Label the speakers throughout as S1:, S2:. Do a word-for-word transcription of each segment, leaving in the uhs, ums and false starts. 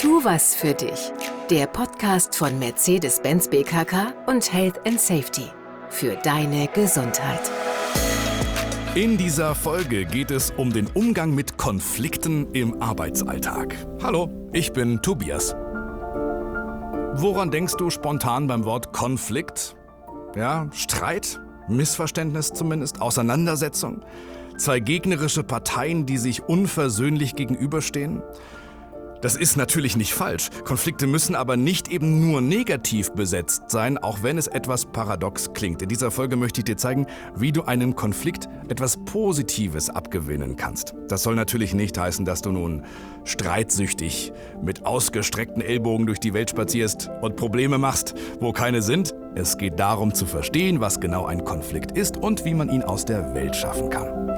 S1: Tu was für dich. Der Podcast von Mercedes-Benz B K K und Health and Safety. Für deine Gesundheit.
S2: In dieser Folge geht es um den Umgang mit Konflikten im Arbeitsalltag. Hallo, ich bin Tobias. Woran denkst du spontan beim Wort Konflikt? Ja, Streit, Missverständnis zumindest, Auseinandersetzung, zwei gegnerische Parteien, die sich unversöhnlich gegenüberstehen? Das ist natürlich nicht falsch. Konflikte müssen aber nicht eben nur negativ besetzt sein, auch wenn es etwas paradox klingt. In dieser Folge möchte ich dir zeigen, wie du einem Konflikt etwas Positives abgewinnen kannst. Das soll natürlich nicht heißen, dass du nun streitsüchtig mit ausgestreckten Ellbogen durch die Welt spazierst und Probleme machst, wo keine sind. Es geht darum zu verstehen, was genau ein Konflikt ist und wie man ihn aus der Welt schaffen kann.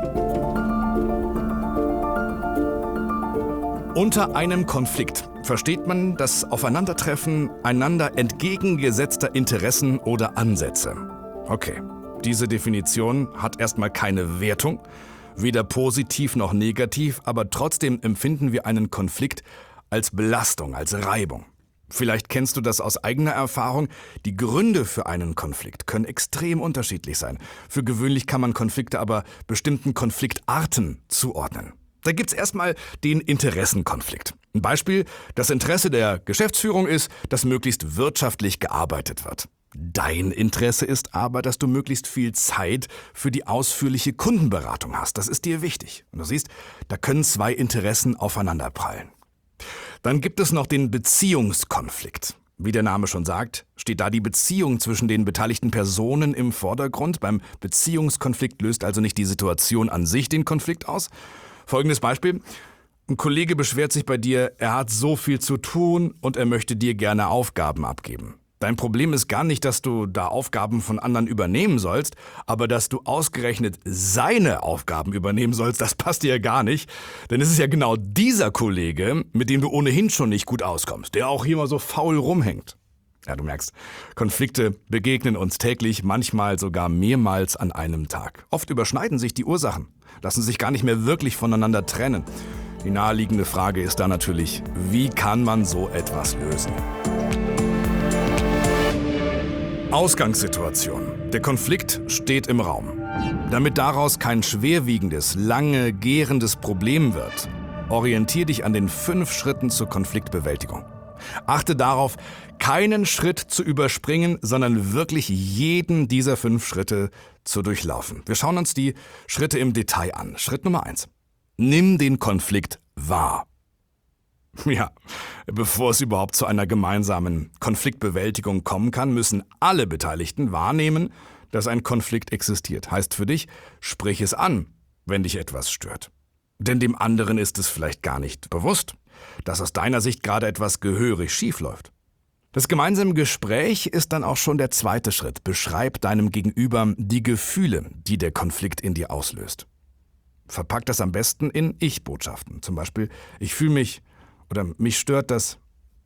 S2: Unter einem Konflikt versteht man das Aufeinandertreffen einander entgegengesetzter Interessen oder Ansätze. Okay, diese Definition hat erstmal keine Wertung, weder positiv noch negativ, aber trotzdem empfinden wir einen Konflikt als Belastung, als Reibung. Vielleicht kennst du das aus eigener Erfahrung. Die Gründe für einen Konflikt können extrem unterschiedlich sein. Für gewöhnlich kann man Konflikte aber bestimmten Konfliktarten zuordnen. Da gibt's erstmal den Interessenkonflikt. Ein Beispiel: Das Interesse der Geschäftsführung ist, dass möglichst wirtschaftlich gearbeitet wird. Dein Interesse ist aber, dass du möglichst viel Zeit für die ausführliche Kundenberatung hast. Das ist dir wichtig. Und du siehst, da können zwei Interessen aufeinanderprallen. Dann gibt es noch den Beziehungskonflikt. Wie der Name schon sagt, steht da die Beziehung zwischen den beteiligten Personen im Vordergrund. Beim Beziehungskonflikt löst also nicht die Situation an sich den Konflikt aus. Folgendes Beispiel: Ein Kollege beschwert sich bei dir, er hat so viel zu tun und er möchte dir gerne Aufgaben abgeben. Dein Problem ist gar nicht, dass du da Aufgaben von anderen übernehmen sollst, aber dass du ausgerechnet seine Aufgaben übernehmen sollst, das passt dir ja gar nicht. Denn es ist ja genau dieser Kollege, mit dem du ohnehin schon nicht gut auskommst, der auch hier mal so faul rumhängt. Ja, du merkst, Konflikte begegnen uns täglich, manchmal sogar mehrmals an einem Tag. Oft überschneiden sich die Ursachen, lassen sich gar nicht mehr wirklich voneinander trennen. Die naheliegende Frage ist da natürlich, wie kann man so etwas lösen? Ausgangssituation. Der Konflikt steht im Raum. Damit daraus kein schwerwiegendes, lange gärendes Problem wird, orientier dich an den fünf Schritten zur Konfliktbewältigung. Achte darauf, keinen Schritt zu überspringen, sondern wirklich jeden dieser fünf Schritte zu durchlaufen. Wir schauen uns die Schritte im Detail an. Schritt Nummer eins. Nimm den Konflikt wahr. Ja, bevor es überhaupt zu einer gemeinsamen Konfliktbewältigung kommen kann, müssen alle Beteiligten wahrnehmen, dass ein Konflikt existiert. Heißt für dich, sprich es an, wenn dich etwas stört. Denn dem anderen ist es vielleicht gar nicht bewusst, dass aus deiner Sicht gerade etwas gehörig schief läuft. Das gemeinsame Gespräch ist dann auch schon der zweite Schritt. Beschreib deinem Gegenüber die Gefühle, die der Konflikt in dir auslöst. Verpack das am besten in Ich-Botschaften. Zum Beispiel, ich fühle mich oder mich stört das.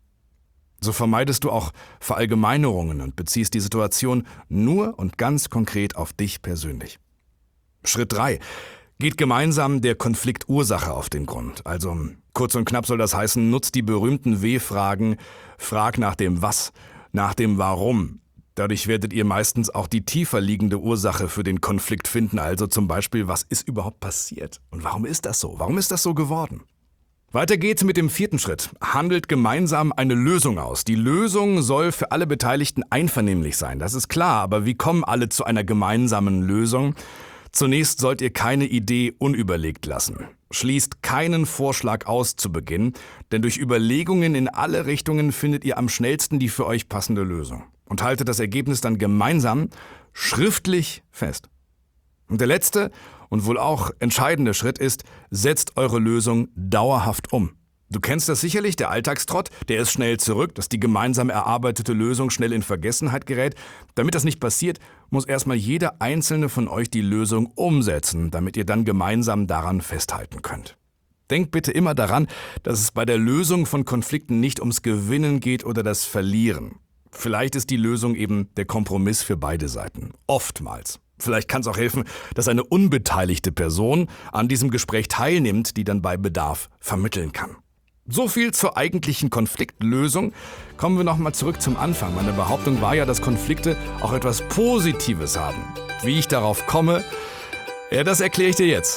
S2: So vermeidest du auch Verallgemeinerungen und beziehst die Situation nur und ganz konkret auf dich persönlich. Schritt drei. Geht gemeinsam der Konfliktursache auf den Grund. Also kurz und knapp soll das heißen, nutzt die berühmten W-Fragen, frag nach dem Was, nach dem Warum. Dadurch werdet ihr meistens auch die tiefer liegende Ursache für den Konflikt finden. Also zum Beispiel, was ist überhaupt passiert? Und warum ist das so? Warum ist das so geworden? Weiter geht's mit dem vierten Schritt. Handelt gemeinsam eine Lösung aus. Die Lösung soll für alle Beteiligten einvernehmlich sein. Das ist klar, aber wie kommen alle zu einer gemeinsamen Lösung? Zunächst sollt ihr keine Idee unüberlegt lassen. Schließt keinen Vorschlag aus zu Beginn, denn durch Überlegungen in alle Richtungen findet ihr am schnellsten die für euch passende Lösung. Und haltet das Ergebnis dann gemeinsam schriftlich fest. Und der letzte und wohl auch entscheidende Schritt ist, setzt eure Lösung dauerhaft um. Du kennst das sicherlich, der Alltagstrott, der ist schnell zurück, dass die gemeinsam erarbeitete Lösung schnell in Vergessenheit gerät. Damit das nicht passiert, muss erstmal jeder einzelne von euch die Lösung umsetzen, damit ihr dann gemeinsam daran festhalten könnt. Denkt bitte immer daran, dass es bei der Lösung von Konflikten nicht ums Gewinnen geht oder das Verlieren. Vielleicht ist die Lösung eben der Kompromiss für beide Seiten. Oftmals. Vielleicht kann es auch helfen, dass eine unbeteiligte Person an diesem Gespräch teilnimmt, die dann bei Bedarf vermitteln kann. So viel zur eigentlichen Konfliktlösung. Kommen wir nochmal zurück zum Anfang. Meine Behauptung war ja, dass Konflikte auch etwas Positives haben. Wie ich darauf komme, ja, das erkläre ich dir jetzt.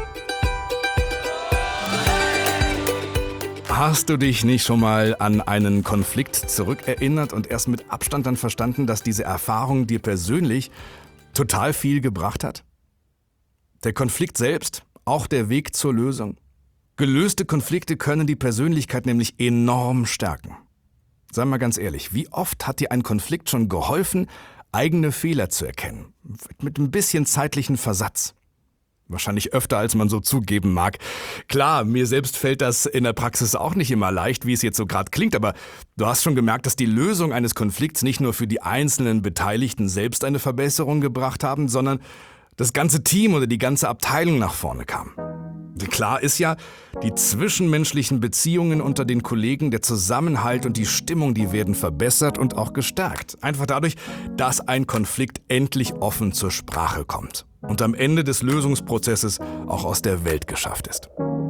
S2: Hast du dich nicht schon mal an einen Konflikt zurückerinnert und erst mit Abstand dann verstanden, dass diese Erfahrung dir persönlich total viel gebracht hat? Der Konflikt selbst, auch der Weg zur Lösung. Gelöste Konflikte können die Persönlichkeit nämlich enorm stärken. Sei mal ganz ehrlich, wie oft hat dir ein Konflikt schon geholfen, eigene Fehler zu erkennen? Mit ein bisschen zeitlichen Versatz. Wahrscheinlich öfter, als man so zugeben mag. Klar, mir selbst fällt das in der Praxis auch nicht immer leicht, wie es jetzt so gerade klingt, aber du hast schon gemerkt, dass die Lösung eines Konflikts nicht nur für die einzelnen Beteiligten selbst eine Verbesserung gebracht haben, sondern das ganze Team oder die ganze Abteilung nach vorne kam. Klar ist ja, die zwischenmenschlichen Beziehungen unter den Kollegen, der Zusammenhalt und die Stimmung, die werden verbessert und auch gestärkt. Einfach dadurch, dass ein Konflikt endlich offen zur Sprache kommt und am Ende des Lösungsprozesses auch aus der Welt geschafft ist.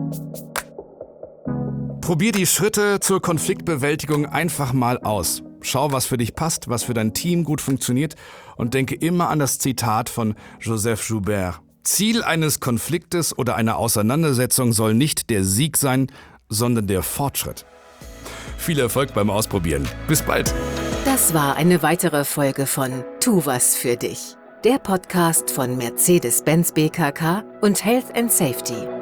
S2: Probier die Schritte zur Konfliktbewältigung einfach mal aus. Schau, was für dich passt, was für dein Team gut funktioniert und denke immer an das Zitat von Joseph Joubert. Ziel eines Konfliktes oder einer Auseinandersetzung soll nicht der Sieg sein, sondern der Fortschritt. Viel Erfolg beim Ausprobieren. Bis bald.
S1: Das war eine weitere Folge von Tu was für dich, der Podcast von Mercedes-Benz B K K und Health and Safety.